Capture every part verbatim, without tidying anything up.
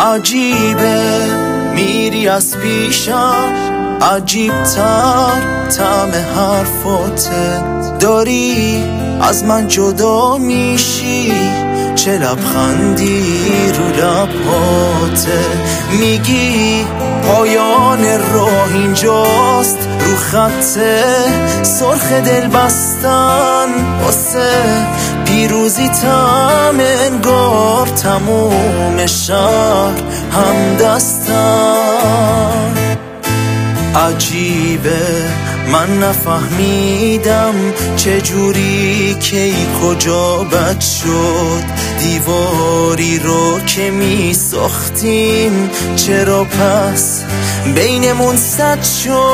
عجیبه میری از پیشم، عجیبتر طعم حرفاته، داری از من جدا میشی، چه لبخندی رو لبهاته، میگی پایان راه اینجاست، رو خط سرخ دل بستن واسه پیروزی تم انگار تموم شهر هم دستن. عجیبه من نفهمیدم چجوری کی کجا بد شد، دیواری رو که می ساختیم چرا پس بینمون سد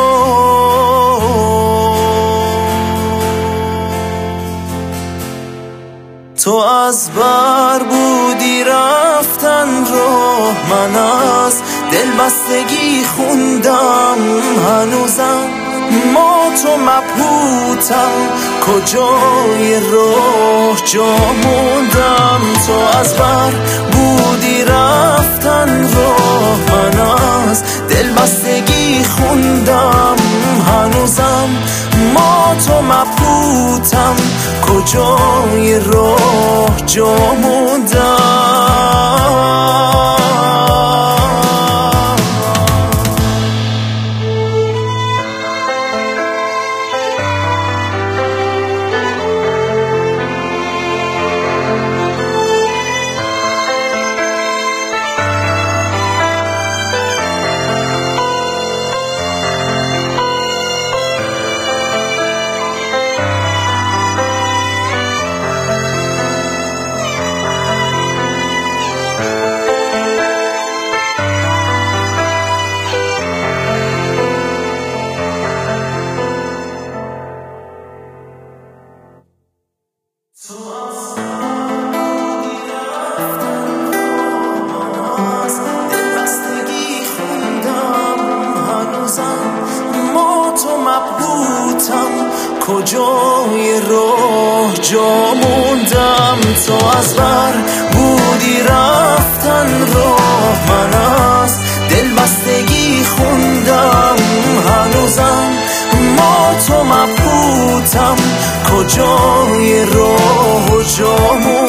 شد. تو از بر بودی رفتن راه، من از دلبستگی خوندم هنوزم ما تو مبهوتم، کجای راه جا موندم. تو از بر بودی رفتن راه، من از دلبستگی خوندم هنوزم ما تو مبهوتم، کجای راه جا موندم. کجای راه جا موندم. تو از بر بودی رفتن راه، من از دلبستگی خوندم هنوزم ما تو مبهوتم، کجای راه جا موندم.